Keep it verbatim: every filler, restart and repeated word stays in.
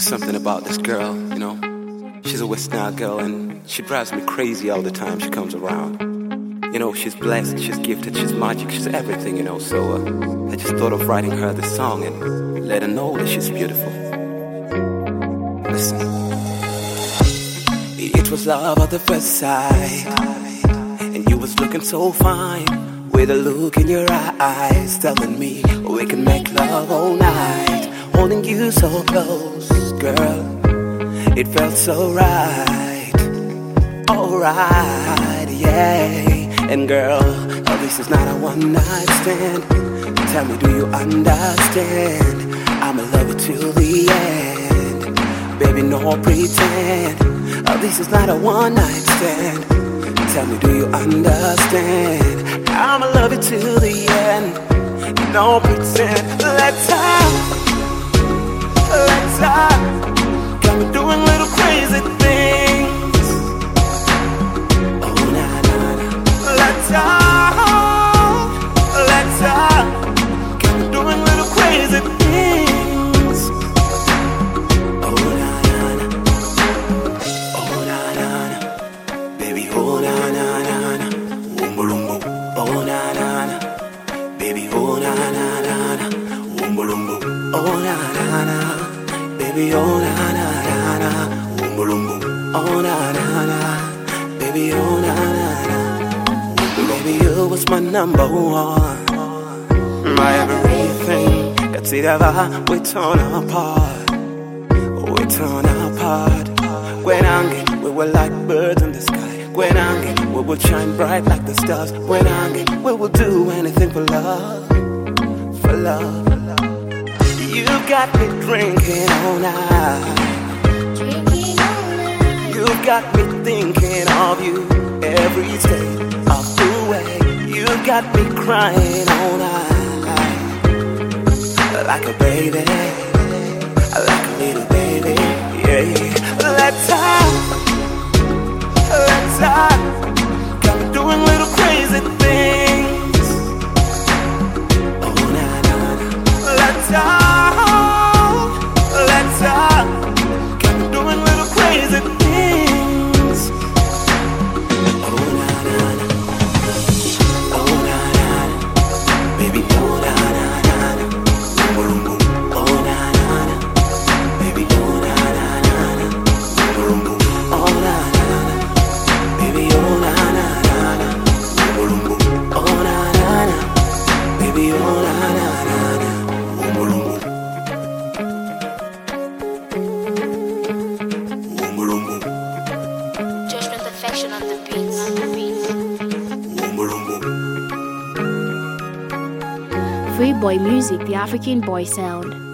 was something about this girl, you know. She's a West Nile girl and she drives me crazy all the time she comes around. You know, she's blessed, she's gifted, she's magic, she's everything, you know. So uh, I just thought of writing her this song and let her know that she's beautiful. Listen. It was love at the first sight, and you was looking so fine, with a look in your eyes telling me we can make love all night, holding you so close, girl. It felt so right, alright, yeah. And girl, oh, this is not a one night stand. Tell me, do you understand? I'ma love you till the end, baby, no pretend. Oh, this is not a one night stand. Tell me, do you understand? I'ma love you till the end, no pretend. Let's talk, let's talk. Got me doing little crazy things. Oh, nah, nah, nah. Let's talk, let's talk. Got me doing little crazy things. Oh, nah, nah, nah. Oh, nah, nah, nah. Baby, oh, nah, nah, nah, nah. Woomba loomba. Oh, nah, nah, nah. Baby, oh, nah, nah, nah, nah. Woomba loomba. Oh, nah, nah, nah. Baby, oh, nah, nah. Oh na na na, baby, oh na na na. Baby, you was my number one, my everything. Got see that vibe, we torn apart, we torn apart. When I'm getting, we were like birds in the sky. When I'm getting, we will shine bright like the stars. When I'm getting, we will do anything for love, for love. You got me drinking all night. You got me thinking of you every step of the way. You got me crying all night, like a baby, like a little baby, yeah. Let's talk, let's talk. Got me doing little crazy things. Oh, nah, nah, nah. Let's talk, let's talk. Got me doing little crazy things. Free Boy Music, the African Boy Sound.